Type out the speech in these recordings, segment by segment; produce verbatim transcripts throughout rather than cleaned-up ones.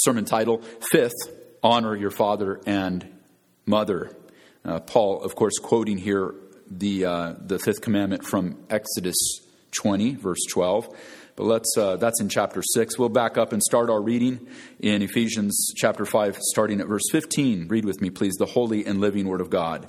sermon title, Fifth, Honor Your Father and Mother. Uh, Paul, of course, quoting here the uh, the fifth commandment from Exodus twenty, verse twelve. But let's uh, that's in chapter six. We'll back up and start our reading in Ephesians chapter five, starting at verse fifteen. Read with me, please, the holy and living word of God.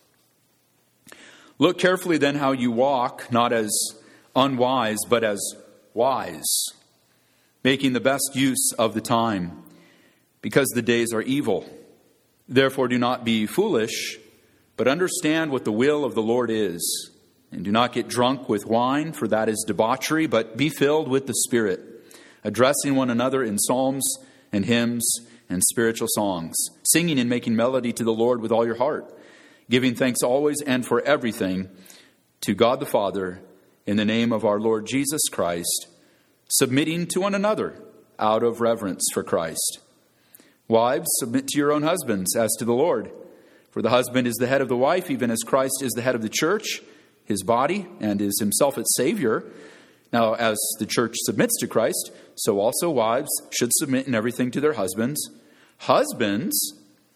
Look carefully then how you walk, not as unwise, but as wise, making the best use of the time, because the days are evil. Therefore do not be foolish, but understand what the will of the Lord is. And do not get drunk with wine, for that is debauchery, but be filled with the Spirit, addressing one another in psalms and hymns and spiritual songs, singing and making melody to the Lord with all your heart, giving thanks always and for everything to God the Father in the name of our Lord Jesus Christ, submitting to one another out of reverence for Christ. Wives, submit to your own husbands as to the Lord. For the husband is the head of the wife, even as Christ is the head of the church, his body, and is himself its Savior. Now, as the church submits to Christ, so also wives should submit in everything to their husbands. Husbands,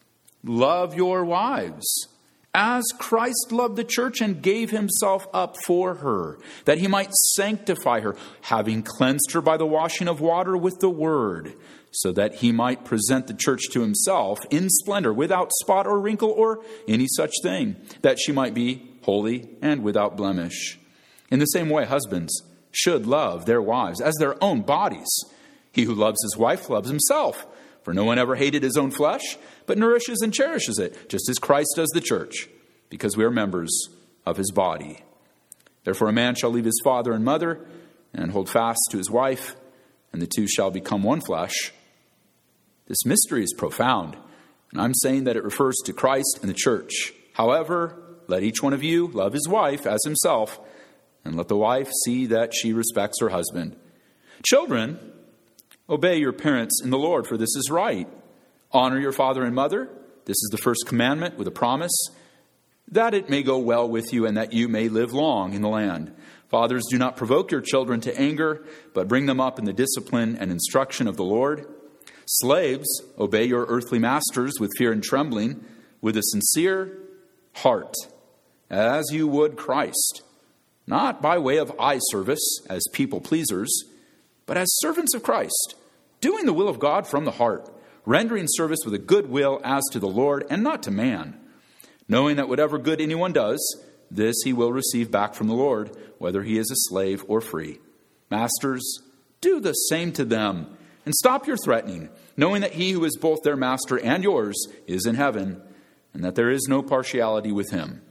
love your wives, as Christ loved the church and gave himself up for her, that he might sanctify her, having cleansed her by the washing of water with the word, so that he might present the church to himself in splendor, without spot or wrinkle or any such thing, that she might be holy and without blemish. In the same way, husbands should love their wives as their own bodies. He who loves his wife loves himself. For no one ever hated his own flesh, but nourishes and cherishes it, just as Christ does the church, because we are members of his body. Therefore a man shall leave his father and mother, and hold fast to his wife, and the two shall become one flesh. This mystery is profound, and I'm saying that it refers to Christ and the church. However, let each one of you love his wife as himself, and let the wife see that she respects her husband. Children, obey your parents in the Lord, for this is right. Honor your father and mother. This is the first commandment with a promise, that it may go well with you and that you may live long in the land. Fathers, do not provoke your children to anger, but bring them up in the discipline and instruction of the Lord. Slaves, obey your earthly masters with fear and trembling, with a sincere heart, as you would Christ, not by way of eye service as people pleasers, but as servants of Christ, doing the will of God from the heart, rendering service with a good will as to the Lord and not to man, knowing that whatever good anyone does, this he will receive back from the Lord, whether he is a slave or free. Masters, do the same to them, and stop your threatening, knowing that he who is both their master and yours is in heaven, and that there is no partiality with him.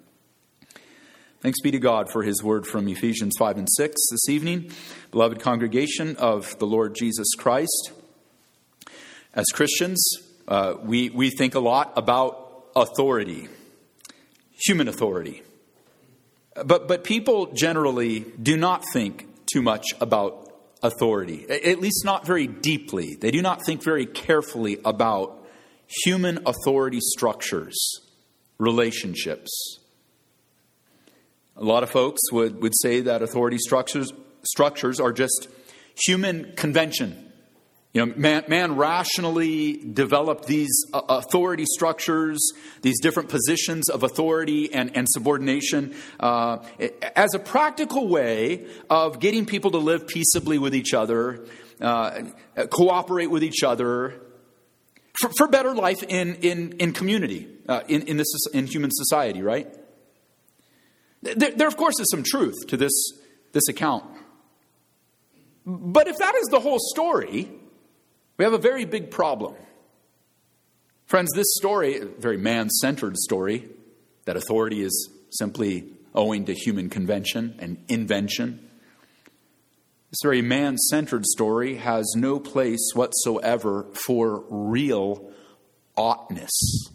Thanks be to God for his word from Ephesians five and six this evening. Beloved congregation of the Lord Jesus Christ, as Christians, uh, we, we think a lot about authority, human authority. But, but people generally do not think too much about authority, at least not very deeply. They do not think very carefully about human authority structures, relationships. A lot of folks would, would say that authority structures structures are just human convention. You know, man, man rationally developed these uh, authority structures, these different positions of authority and, and subordination, uh, as a practical way of getting people to live peaceably with each other, uh, cooperate with each other, for, for better life in in, in community, uh, in in this in human society, right? There, there, of course, is some truth to this, this account. But if that is the whole story, we have a very big problem. Friends, this story, a very man-centered story, that authority is simply owing to human convention and invention. This very man-centered story has no place whatsoever for real oughtness.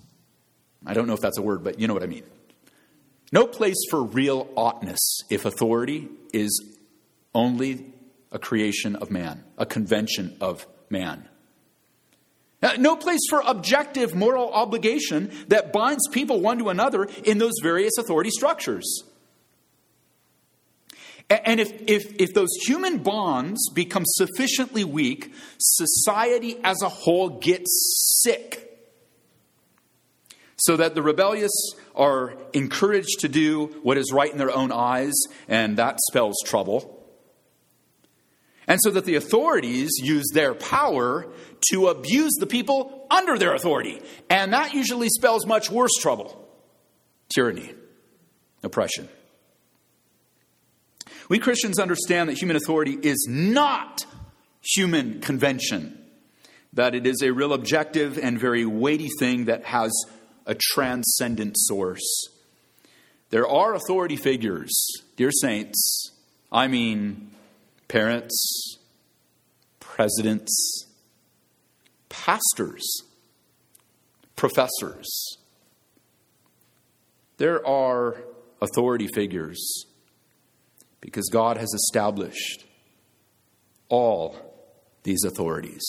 I don't know if that's a word, but you know what I mean. No place for real oughtness if authority is only a creation of man, a convention of man. No place for objective moral obligation that binds people one to another in those various authority structures. And if, if, if those human bonds become sufficiently weak, society as a whole gets sick. So that the rebellious are encouraged to do what is right in their own eyes, and that spells trouble. And so that the authorities use their power to abuse the people under their authority. And that usually spells much worse trouble. Tyranny, oppression. We Christians understand that human authority is not human convention. That it is a real objective and very weighty thing that has a transcendent source. There are authority figures, dear saints. I mean, parents, presidents, pastors, professors. There are authority figures because God has established all these authorities.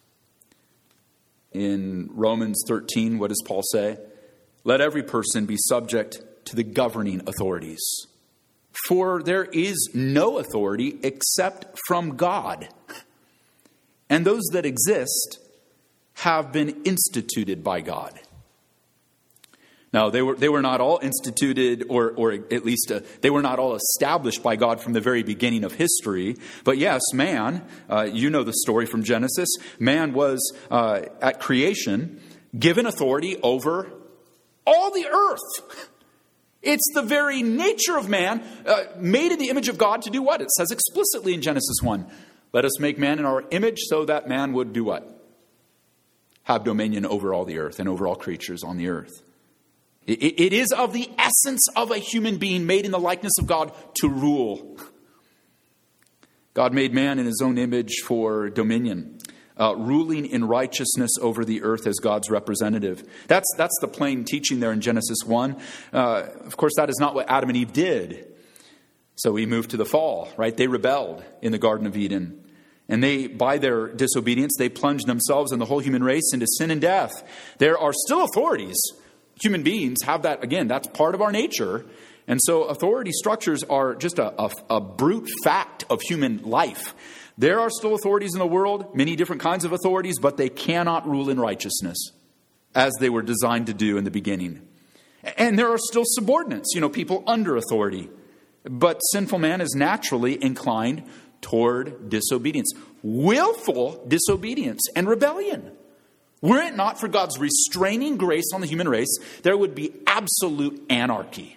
In Romans thirteen, what does Paul say? Let every person be subject to the governing authorities. For there is no authority except from God. And those that exist have been instituted by God. Now, they were they were not all instituted, or or at least uh, they were not all established by God from the very beginning of history. But yes, man, uh, you know the story from Genesis. Man was, uh, at creation, given authority over all the earth. It's the very nature of man, uh, made in the image of God, to do what? It says explicitly in Genesis one. Let us make man in our image so that man would do what? Have dominion over all the earth and over all creatures on the earth. It is of the essence of a human being made in the likeness of God to rule. God made man in his own image for dominion, uh, ruling in righteousness over the earth as God's representative. That's, that's the plain teaching there in Genesis one. Uh, of course, that is not what Adam and Eve did. So we move to the fall, right? They rebelled in the Garden of Eden. And they, by their disobedience, they plunged themselves and the whole human race into sin and death. There are still authorities. Human beings have that, again, that's part of our nature. And so authority structures are just a, a, a brute fact of human life. There are still authorities in the world, many different kinds of authorities, but they cannot rule in righteousness as they were designed to do in the beginning. And there are still subordinates, you know, people under authority. But sinful man is naturally inclined toward disobedience, willful disobedience and rebellion. Were it not for God's restraining grace on the human race, there would be absolute anarchy.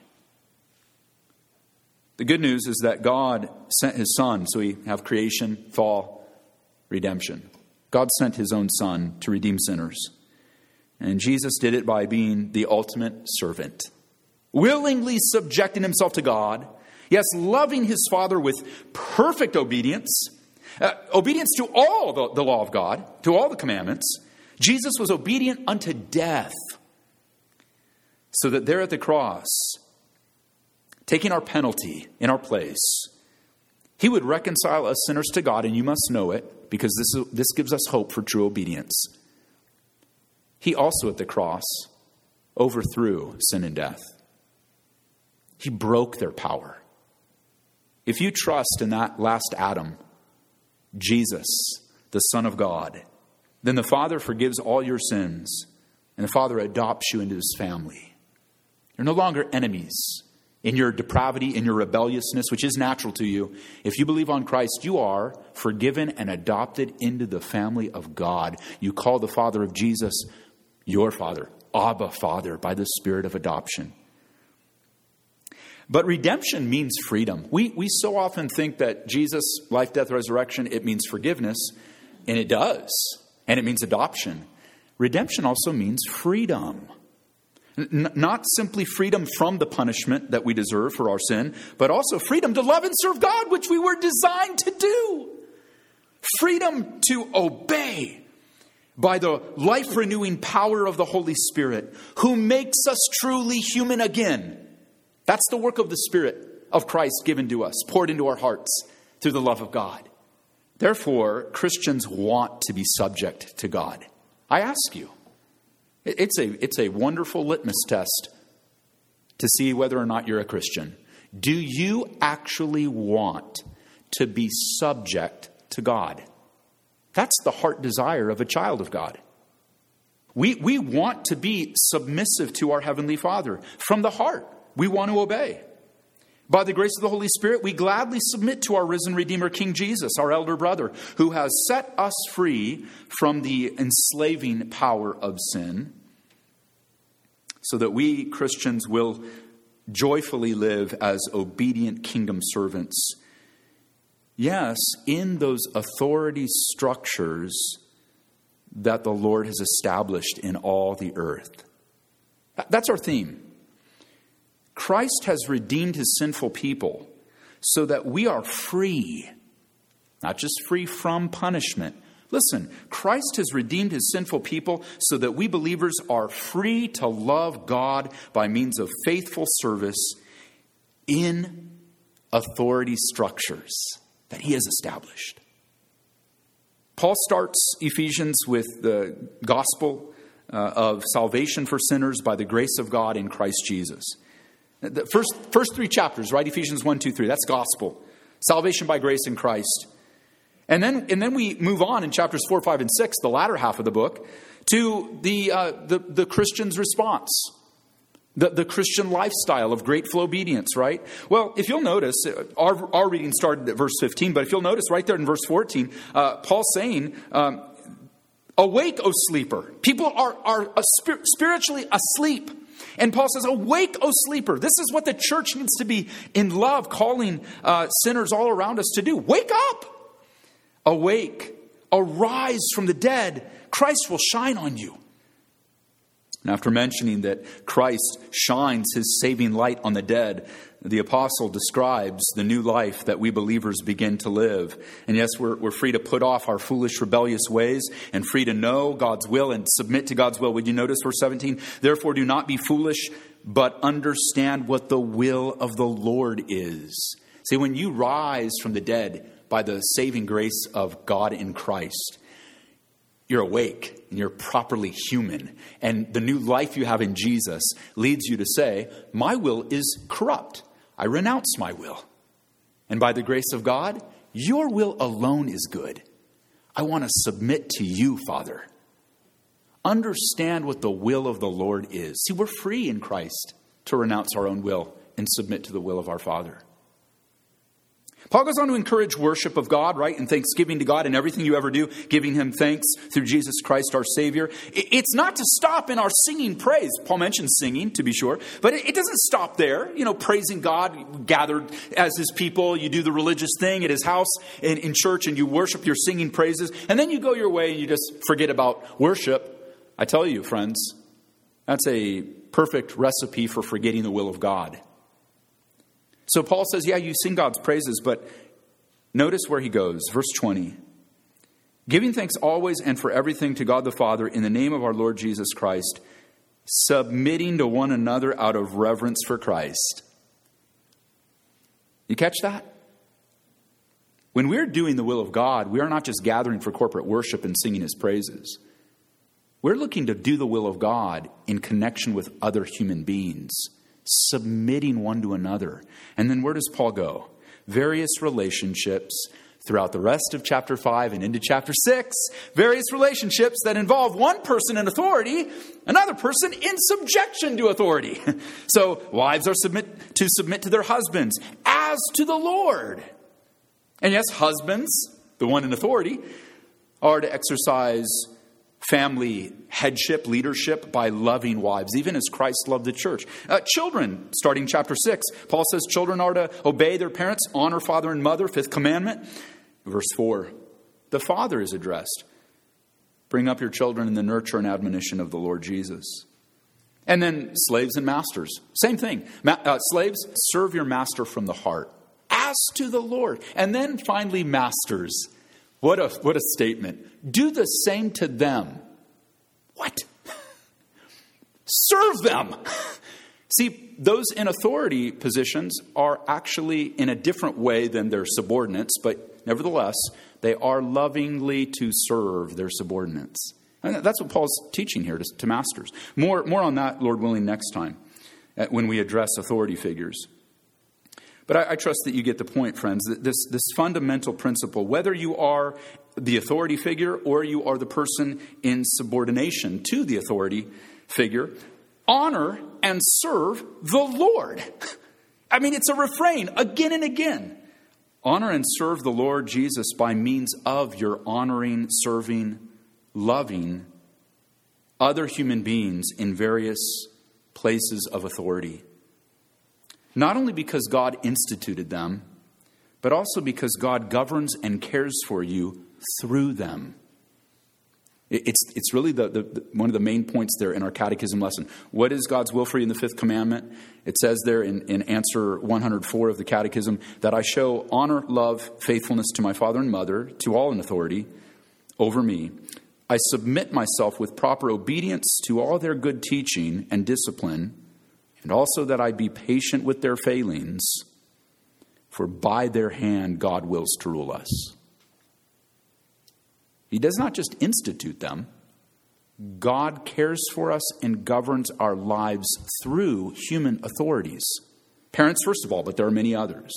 The good news is that God sent his Son, so we have creation, fall, redemption. God sent his own Son to redeem sinners. And Jesus did it by being the ultimate servant, willingly subjecting himself to God, yes, loving his Father with perfect obedience, uh, obedience to all the, the law of God, to all the commandments. Jesus was obedient unto death, so that there at the cross, taking our penalty in our place, he would reconcile us sinners to God, and you must know it, because this is, this gives us hope for true obedience. He also at the cross overthrew sin and death. He broke their power. If you trust in that last Adam, Jesus, the Son of God, then the Father forgives all your sins, and the Father adopts you into his family. You're no longer enemies in your depravity, in your rebelliousness, which is natural to you. If you believe on Christ, you are forgiven and adopted into the family of God. You call the Father of Jesus your Father, Abba, Father, by the Spirit of adoption. But redemption means freedom. We, we so often think that Jesus, life, death, resurrection, it means forgiveness, and it does. And it means adoption. Redemption also means freedom. N- not simply freedom from the punishment that we deserve for our sin, but also freedom to love and serve God, which we were designed to do. Freedom to obey by the life-renewing power of the Holy Spirit, who makes us truly human again. That's the work of the Spirit of Christ given to us, poured into our hearts through the love of God. Therefore, Christians want to be subject to God. I ask you, it's a, it's a wonderful litmus test to see whether or not you're a Christian. Do you actually want to be subject to God? That's the heart desire of a child of God. We, we want to be submissive to our Heavenly Father. From the heart, we want to obey. By the grace of the Holy Spirit, we gladly submit to our risen Redeemer, King Jesus, our elder brother, who has set us free from the enslaving power of sin, so that we Christians will joyfully live as obedient kingdom servants. Yes, in those authority structures that the Lord has established in all the earth. That's our theme. Christ has redeemed his sinful people so that we are free, not just free from punishment. Listen, Christ has redeemed his sinful people so that we believers are free to love God by means of faithful service in authority structures that he has established. Paul starts Ephesians with the gospel uh, of salvation for sinners by the grace of God in Christ Jesus. The first, first three chapters, right? Ephesians one, two, three. That's gospel. Salvation by grace in Christ. And then, and then we move on in chapters four, five, and six, the latter half of the book, to the uh, the, the Christian's response, the, the Christian lifestyle of grateful obedience, right? Well, if you'll notice, our, our reading started at verse fifteen, but if you'll notice right there in verse fourteen, uh, Paul's saying, um, awake, O sleeper. People are, are spir- spiritually asleep. And Paul says, awake, O sleeper. This is what the church needs to be in love, calling uh, sinners all around us to do. Wake up. Awake, arise from the dead. Christ will shine on you. And after mentioning that Christ shines his saving light on the dead, the apostle describes the new life that we believers begin to live. And yes, we're, we're free to put off our foolish, rebellious ways and free to know God's will and submit to God's will. Would you notice verse seventeen? Therefore, do not be foolish, but understand what the will of the Lord is. See, when you rise from the dead by the saving grace of God in Christ, you're awake and you're properly human. And the new life you have in Jesus leads you to say, my will is corrupt. I renounce my will. And by the grace of God, your will alone is good. I want to submit to you, Father. Understand what the will of the Lord is. See, we're free in Christ to renounce our own will and submit to the will of our Father. Paul goes on to encourage worship of God, right? And thanksgiving to God in everything you ever do, giving him thanks through Jesus Christ, our Savior. It's not to stop in our singing praise. Paul mentions singing, to be sure, but it doesn't stop there. You know, praising God, gathered as his people. You do the religious thing at his house in, in church and you worship your singing praises. And then you go your way and you just forget about worship. I tell you, friends, that's a perfect recipe for forgetting the will of God. So Paul says, yeah, you sing God's praises, but notice where he goes. Verse twenty. Giving thanks always and for everything to God the Father in the name of our Lord Jesus Christ, submitting to one another out of reverence for Christ. You catch that? When we're doing the will of God, we are not just gathering for corporate worship and singing his praises. We're looking to do the will of God in connection with other human beings, submitting one to another. And then where does Paul go? Various relationships throughout the rest of chapter five and into chapter six. Various relationships that involve one person in authority, another person in subjection to authority. So wives are submit to submit to their husbands as to the Lord. And yes, husbands, the one in authority, are to exercise family headship, leadership by loving wives, even as Christ loved the church. Uh, children, starting chapter six, Paul says children are to obey their parents, honor father and mother, fifth commandment. Verse four, the father is addressed. Bring up your children in the nurture and admonition of the Lord Jesus. And then slaves and masters, same thing. Ma- uh, slaves, serve your master from the heart, as to the Lord. And then finally, masters. What a what a statement. Do the same to them. What? Serve them. See, those in authority positions are actually in a different way than their subordinates, but nevertheless, they are lovingly to serve their subordinates. And that's what Paul's teaching here to, to masters. More, more on that, Lord willing, next time, when we address authority figures. But I, I trust that you get the point, friends, that this, this fundamental principle, whether you are the authority figure or you are the person in subordination to the authority figure, honor and serve the Lord. I mean, it's a refrain again and again. Honor and serve the Lord Jesus by means of your honoring, serving, loving other human beings in various places of authority. Not only because God instituted them, but also because God governs and cares for you through them. It's it's really the, the, the one of the main points there in our catechism lesson. What is God's will for you in the fifth commandment? It says there in, in answer one hundred four of the catechism that I show honor, love, faithfulness to my father and mother, to all in authority over me. I submit myself with proper obedience to all their good teaching and discipline, and also that I be patient with their failings, for by their hand God wills to rule us. He does not just institute them. God cares for us and governs our lives through human authorities. Parents, first of all, but there are many others.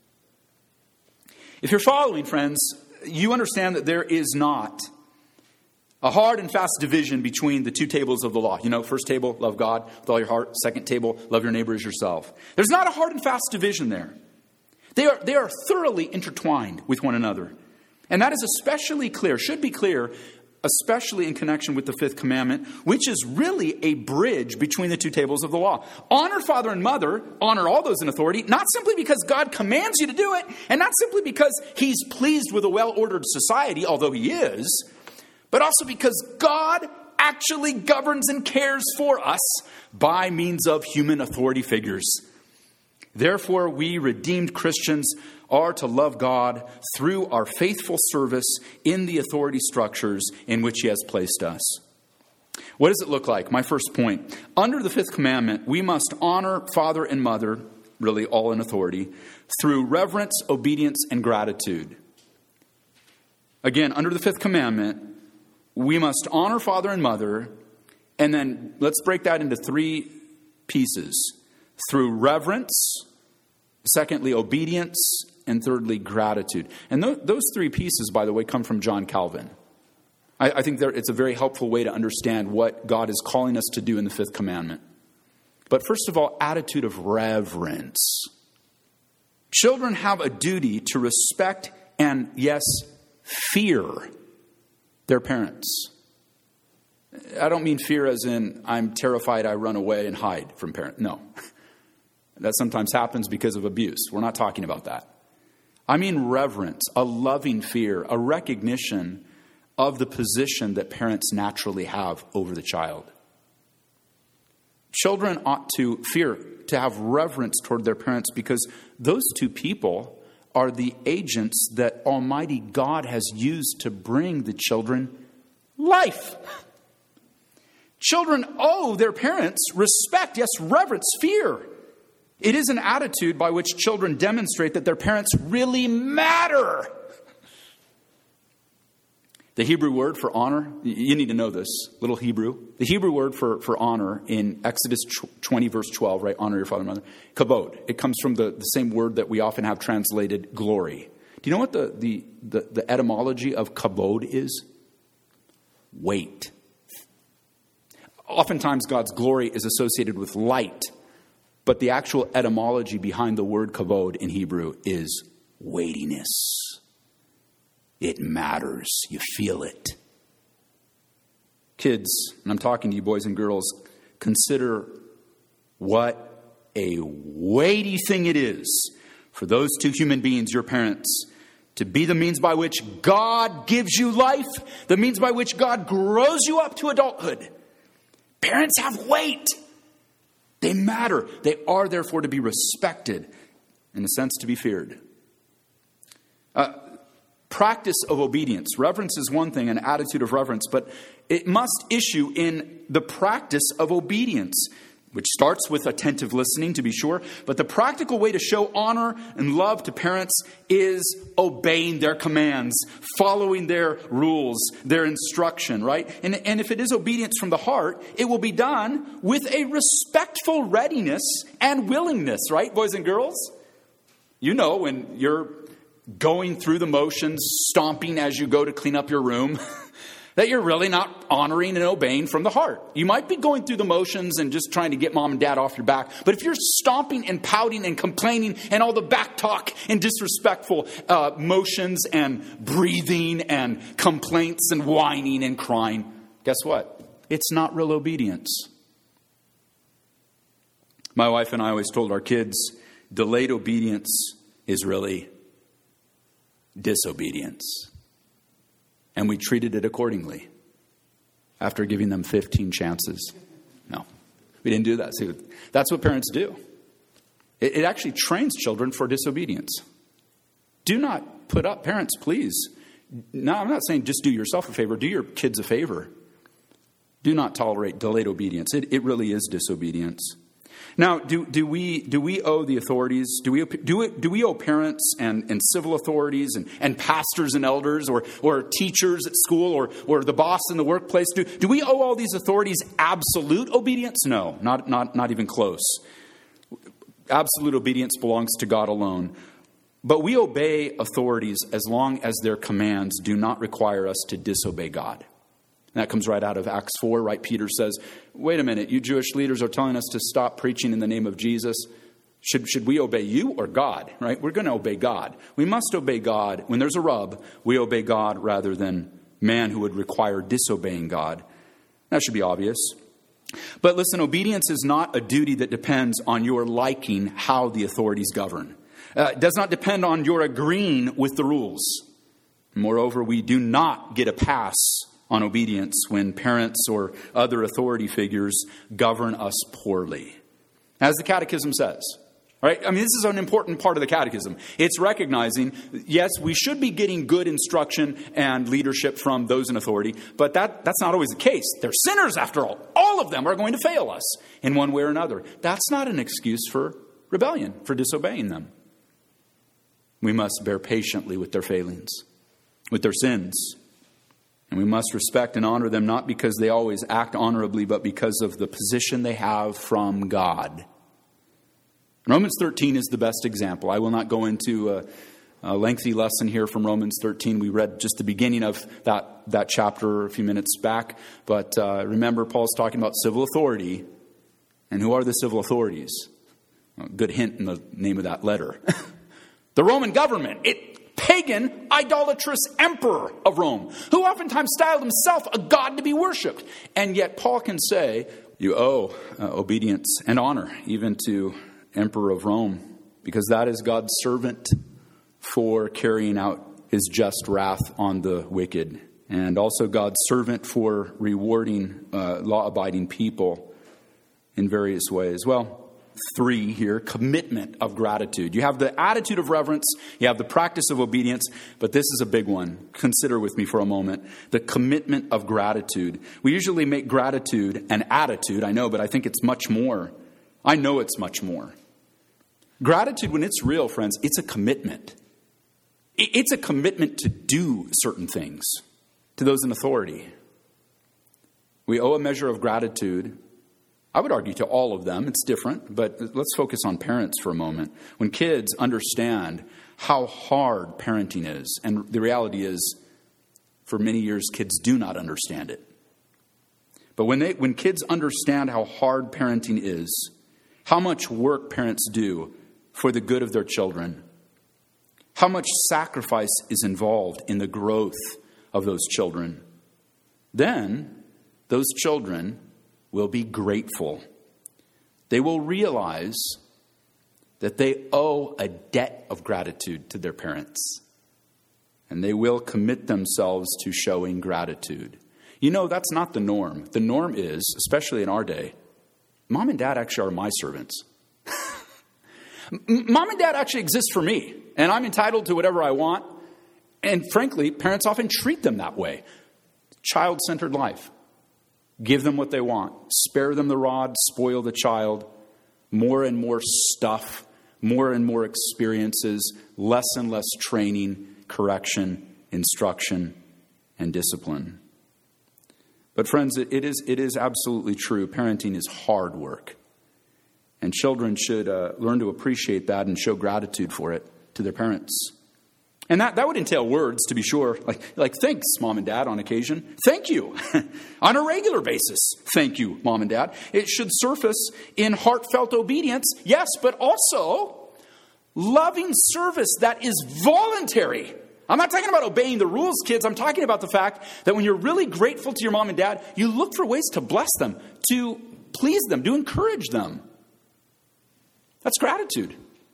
If you're following, friends, you understand that there is not a hard and fast division between the two tables of the law. You know, first table, love God with all your heart. Second table, love your neighbor as yourself. There's not a hard and fast division there. They are, they are thoroughly intertwined with one another. And that is especially clear, should be clear, especially in connection with the fifth commandment, which is really a bridge between the two tables of the law. Honor father and mother, honor all those in authority, not simply because God commands you to do it, and not simply because he's pleased with a well-ordered society, although he is, but also because God actually governs and cares for us by means of human authority figures. Therefore, we redeemed Christians are to love God through our faithful service in the authority structures in which he has placed us. What does it look like? My first point. Under the fifth commandment, we must honor father and mother, really all in authority, through reverence, obedience, and gratitude. Again, under the fifth commandment, we must honor father and mother, and then let's break that into three pieces. Through reverence, secondly, obedience, and thirdly, gratitude. And th- those three pieces, by the way, come from John Calvin. I, I think it's a very helpful way to understand what God is calling us to do in the fifth commandment. But first of all, attitude of reverence. Children have a duty to respect and, yes, fear their parents. I don't mean fear as in I'm terrified I run away and hide from parents. No. That sometimes happens because of abuse. We're not talking about that. I mean reverence, a loving fear, a recognition of the position that parents naturally have over the child. Children ought to fear, to have reverence toward their parents, because those two people are the agents that Almighty God has used to bring the children life. Children owe their parents respect, yes, reverence, fear. It is an attitude by which children demonstrate that their parents really matter. The Hebrew word for honor, you need to know this, little Hebrew. The Hebrew word for, for honor in Exodus twenty, verse twelve, right? Honor your father and mother. Kabod. It comes from the, the same word that we often have translated glory. Do you know what the, the, the, the etymology of kabod is? Weight. Oftentimes God's glory is associated with light. But the actual etymology behind the word kavod in Hebrew is weightiness. It matters. You feel it. Kids, and I'm talking to you boys and girls, consider what a weighty thing it is for those two human beings, your parents, to be the means by which God gives you life, the means by which God grows you up to adulthood. Parents have weight. They matter. They are therefore to be respected, in a sense to be feared. Uh, practice of obedience. Reverence is one thing, an attitude of reverence, but it must issue in the practice of obedience, which starts with attentive listening, to be sure. But the practical way to show honor and love to parents is obeying their commands, following their rules, their instruction, right? And, and if it is obedience from the heart, it will be done with a respectful readiness and willingness, right, boys and girls? You know when you're going through the motions, stomping as you go to clean up your room, that you're really not honoring and obeying from the heart. You might be going through the motions and just trying to get mom and dad off your back. But if you're stomping and pouting and complaining and all the back talk and disrespectful uh, motions and breathing and complaints and whining and crying, guess what? It's not real obedience. My wife and I always told our kids, delayed obedience is really disobedience. And we treated it accordingly after giving them fifteen chances. No, we didn't do that. See, that's what parents do. It, it actually trains children for disobedience. Do not put up, parents, please. No, I'm not saying just do yourself a favor. Do your kids a favor. Do not tolerate delayed obedience. It, it really is disobedience. Now, do, do we do we owe the authorities, do we do we, do we owe parents and, and civil authorities and, and pastors and elders or, or teachers at school or, or the boss in the workplace, do, do we owe all these authorities absolute obedience? No, not, not, not even close. Absolute obedience belongs to God alone. But we obey authorities as long as their commands do not require us to disobey God. And that comes right out of Acts four, right? Peter says, wait a minute, you Jewish leaders are telling us to stop preaching in the name of Jesus. Should, should we obey you or God, right? We're going to obey God. We must obey God. When there's a rub, we obey God rather than man who would require disobeying God. That should be obvious. But listen, obedience is not a duty that depends on your liking how the authorities govern. Uh, it does not depend on your agreeing with the rules. Moreover, we do not get a pass on obedience when parents or other authority figures govern us poorly. As the Catechism says, right? I mean, this is an important part of the Catechism. It's recognizing, yes, we should be getting good instruction and leadership from those in authority, but that, that's not always the case. They're sinners after all. All of them are going to fail us in one way or another. That's not an excuse for rebellion, for disobeying them. We must bear patiently with their failings, with their sins. And we must respect and honor them not because they always act honorably, but because of the position they have from God. Romans thirteen is the best example. I will not go into a, a lengthy lesson here from Romans thirteen. We read just the beginning of that, that chapter a few minutes back. But uh, remember, Paul's talking about civil authority. And who are the civil authorities? Well, good hint in the name of that letter. The Roman government. It pagan, idolatrous emperor of Rome, who oftentimes styled himself a god to be worshipped. And yet Paul can say, you owe uh, obedience and honor even to Emperor of Rome, because that is God's servant for carrying out his just wrath on the wicked, and also God's servant for rewarding uh, law-abiding people in various ways. Well, three here, commitment of gratitude. You have the attitude of reverence, you have the practice of obedience, but this is a big one. Consider with me for a moment the commitment of gratitude. We usually make gratitude an attitude, I know, but I think it's much more. I know it's much more. Gratitude, when it's real, friends, it's a commitment. It's a commitment to do certain things to those in authority. We owe a measure of gratitude, I would argue, to all of them. It's different, but let's focus on parents for a moment. When kids understand how hard parenting is, and the reality is, for many years, kids do not understand it. But when they, when kids understand how hard parenting is, how much work parents do for the good of their children, how much sacrifice is involved in the growth of those children, then those children will be grateful. They will realize that they owe a debt of gratitude to their parents. And they will commit themselves to showing gratitude. You know, that's not the norm. The norm is, especially in our day, mom and dad actually are my servants. Mom and dad actually exist for me, and I'm entitled to whatever I want. And frankly, parents often treat them that way. Child-centered life. Give them what they want. Spare them the rod, spoil the child. More and more stuff, more and more experiences, less and less training, correction, instruction, and discipline. But friends, it is, it is absolutely true. Parenting is hard work. And children should uh, learn to appreciate that and show gratitude for it to their parents. And that, that would entail words, to be sure. Like, like thanks, Mom and Dad, on occasion. Thank you. On a regular basis, thank you, Mom and Dad. It should surface in heartfelt obedience, yes, but also loving service that is voluntary. I'm not talking about obeying the rules, kids. I'm talking about the fact that when you're really grateful to your mom and dad, you look for ways to bless them, to please them, to encourage them. That's gratitude.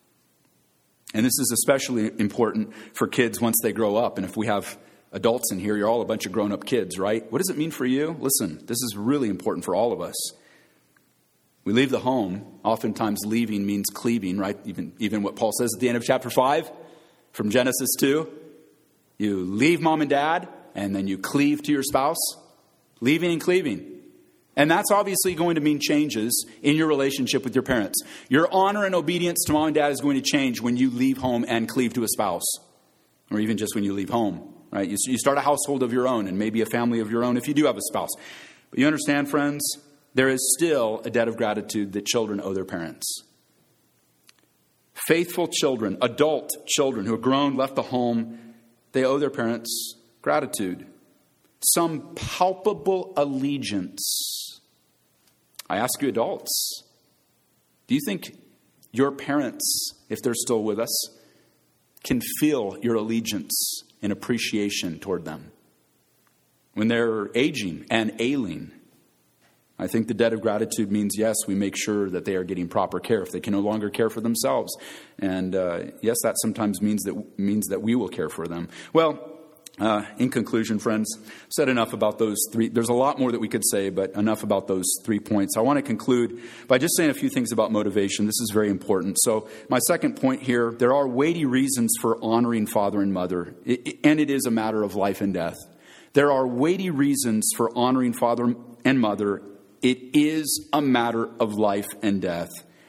And this is especially important for kids once they grow up. And if we have adults in here, you're all a bunch of grown-up kids, right? What does it mean for you? Listen, this is really important for all of us. We leave the home. Oftentimes leaving means cleaving, right? Even, even what Paul says at the end of chapter five from Genesis two. You leave mom and dad, and then you cleave to your spouse. Leaving and cleaving. And that's obviously going to mean changes in your relationship with your parents. Your honor and obedience to mom and dad is going to change when you leave home and cleave to a spouse. Or even just when you leave home, right? You, you start a household of your own and maybe a family of your own if you do have a spouse. But you understand, friends, there is still a debt of gratitude that children owe their parents. Faithful children, adult children who have grown, left the home, they owe their parents gratitude. Some palpable allegiance. I ask you adults, do you think your parents, if they're still with us, can feel your allegiance and appreciation toward them? When they're aging and ailing, I think the debt of gratitude means, yes, we make sure that they are getting proper care if they can no longer care for themselves. And uh, yes, that sometimes means that means that we will care for them. Well, Uh, in conclusion, friends, said enough about those three. There's a lot more that we could say, but enough about those three points. I want to conclude by just saying a few things about motivation. This is very important. So my second point here, there are weighty reasons for honoring father and mother, it, it, and it is a matter of life and death. There are weighty reasons for honoring father and mother. It is a matter of life and death.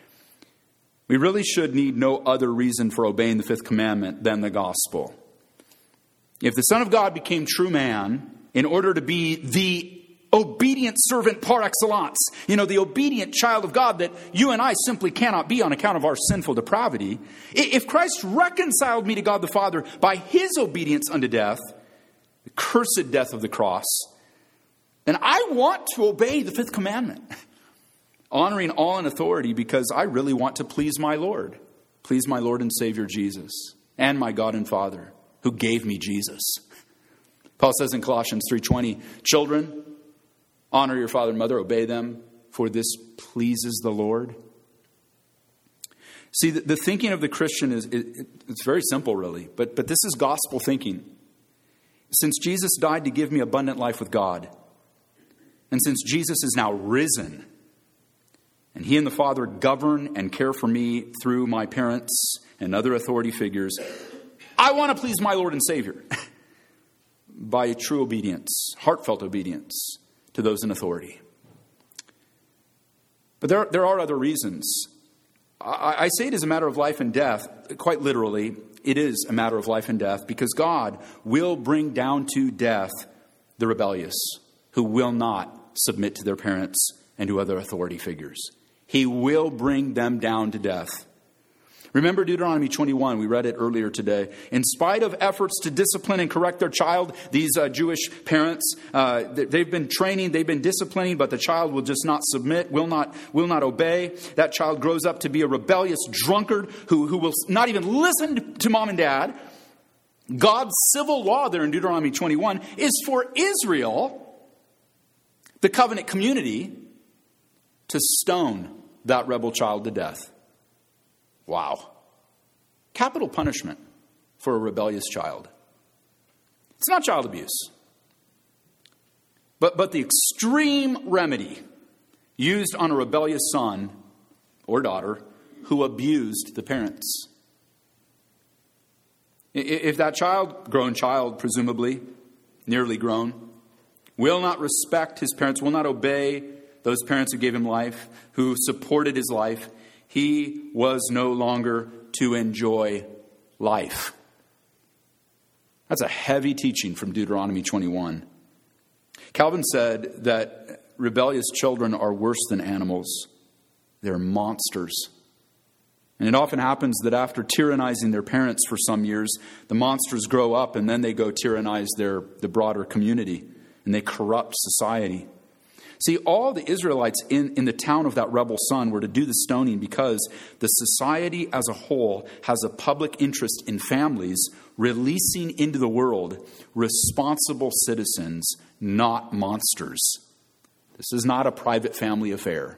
We really should need no other reason for obeying the fifth commandment than the gospel. If the Son of God became true man in order to be the obedient servant par excellence, you know, the obedient child of God that you and I simply cannot be on account of our sinful depravity, if Christ reconciled me to God the Father by his obedience unto death, the cursed death of the cross, then I want to obey the fifth commandment, honoring all in authority because I really want to please my Lord, please my Lord and Savior Jesus and my God and Father, who gave me Jesus. Paul says in Colossians three twenty, children, honor your father and mother, obey them, for this pleases the Lord. See, the, the thinking of the Christian is it, it's very simple, really, but, but this is gospel thinking. Since Jesus died to give me abundant life with God, and since Jesus is now risen, and he and the Father govern and care for me through my parents and other authority figures, I want to please my Lord and Savior by true obedience, heartfelt obedience to those in authority. But there, there are other reasons. I, I say it is a matter of life and death. Quite literally, it is a matter of life and death because God will bring down to death the rebellious who will not submit to their parents and to other authority figures. He will bring them down to death. Remember Deuteronomy twenty-one, we read it earlier today. In spite of efforts to discipline and correct their child, these uh, Jewish parents, uh, they've been training, they've been disciplining, but the child will just not submit, will not will not obey. That child grows up to be a rebellious drunkard who, who will not even listen to mom and dad. God's civil law there in Deuteronomy twenty-one is for Israel, the covenant community, to stone that rebel child to death. Wow. Capital punishment for a rebellious child. It's not child abuse. But, but the extreme remedy used on a rebellious son or daughter who abused the parents. If that child, grown child, presumably, nearly grown, will not respect his parents, will not obey those parents who gave him life, who supported his life, he was no longer to enjoy life. That's a heavy teaching from Deuteronomy twenty-one. Calvin said that rebellious children are worse than animals. they're monsters. And it often happens that after tyrannizing their parents for some years, the monsters grow up and then they go tyrannize their the broader community and they corrupt society. See, all the Israelites in, in the town of that rebel son were to do the stoning because the society as a whole has a public interest in families releasing into the world responsible citizens, not monsters. This is not a private family affair.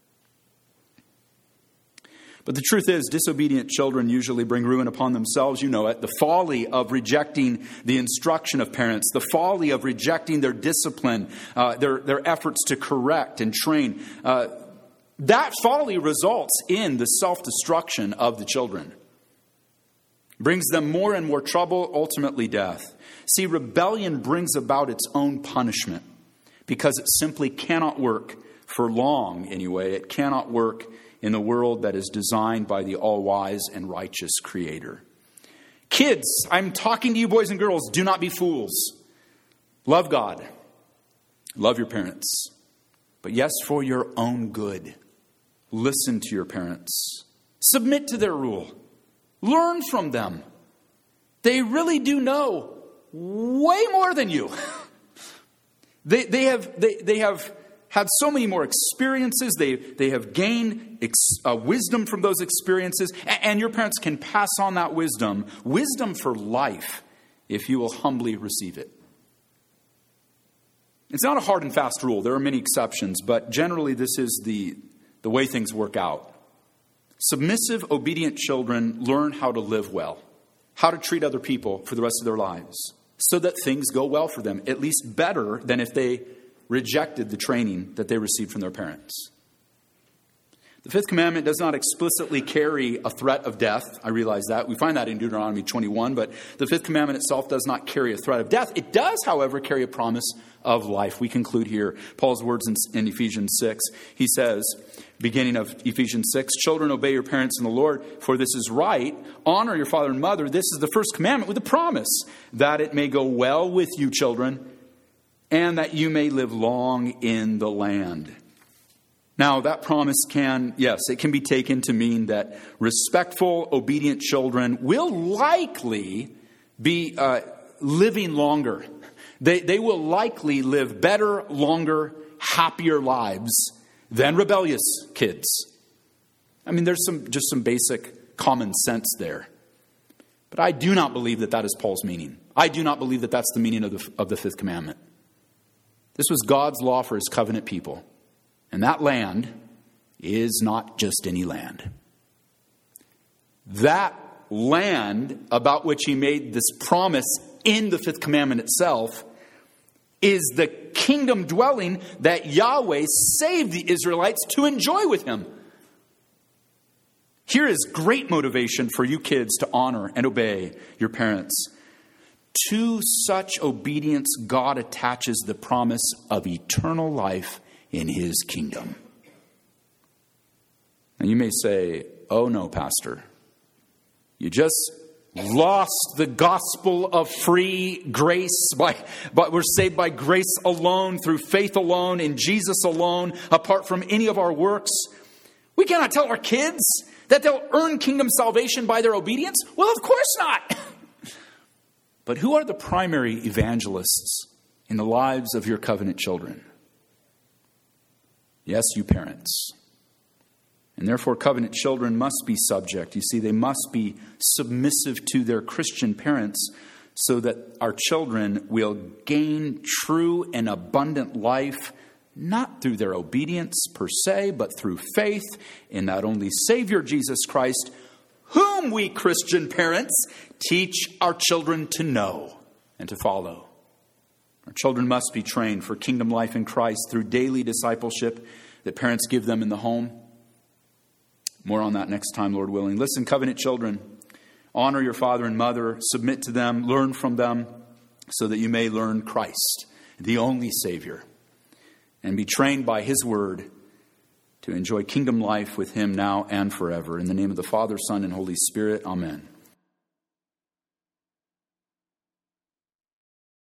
But the truth is, disobedient children usually bring ruin upon themselves. You know it. The folly of rejecting the instruction of parents, the folly of rejecting their discipline, uh, their, their efforts to correct and train. Uh, that folly results in the self-destruction of the children. Brings them more and more trouble, ultimately death. See, rebellion brings about its own punishment because it simply cannot work for long anyway. It cannot work in the world that is designed by the all-wise and righteous Creator. Kids, I'm talking to you boys and girls, do not be fools. Love God. Love your parents. But yes, for your own good. Listen to your parents. Submit to their rule. Learn from them. They really do know way more than you. they, they have... They, they have had so many more experiences. They, they have gained ex, uh, wisdom from those experiences. And, and your parents can pass on that wisdom, wisdom for life, if you will humbly receive it. It's not a hard and fast rule. There are many exceptions, but generally this is the, the way things work out. Submissive, obedient children learn how to live well, how to treat other people for the rest of their lives, so that things go well for them, at least better than if they rejected the training that they received from their parents. The fifth commandment does not explicitly carry a threat of death. I realize that. We find that in Deuteronomy twenty-one, but the fifth commandment itself does not carry a threat of death. It does, however, carry a promise of life. We conclude here. Paul's words in, in Ephesians six. He says, beginning of Ephesians six, children, obey your parents in the Lord, for this is right. Honor your father and mother. This is the first commandment with a promise that it may go well with you, children, and that you may live long in the land. Now, that promise can, yes, it can be taken to mean that respectful, obedient children will likely be uh, living longer. They, they will likely live better, longer, happier lives than rebellious kids. I mean, there's some just some basic common sense there. But I do not believe that that is Paul's meaning. I do not believe that that's the meaning of the, of the fifth commandment. This was God's law for his covenant people. And that land is not just any land. That land about which he made this promise in the fifth commandment itself is the kingdom dwelling that Yahweh saved the Israelites to enjoy with him. Here is great motivation for you kids to honor and obey your parents. To such obedience, God attaches the promise of eternal life in his kingdom. And you may say, oh no, Pastor, you just lost the gospel of free grace. By, but we're saved by grace alone, through faith alone, in Jesus alone, apart from any of our works. We cannot tell our kids that they'll earn kingdom salvation by their obedience. Well, of course not. But who are the primary evangelists in the lives of your covenant children? Yes, you parents. And therefore, covenant children must be subject. You see, they must be submissive to their Christian parents so that our children will gain true and abundant life, not through their obedience per se, but through faith in that only Savior, Jesus Christ, whom we Christian parents teach our children to know and to follow. Our children must be trained for kingdom life in Christ through daily discipleship that parents give them in the home. More on that next time, Lord willing. Listen, covenant children, honor your father and mother, submit to them, learn from them, so that you may learn Christ, the only Savior, and be trained by his word to enjoy kingdom life with him now and forever. In the name of the Father, Son, and Holy Spirit, amen.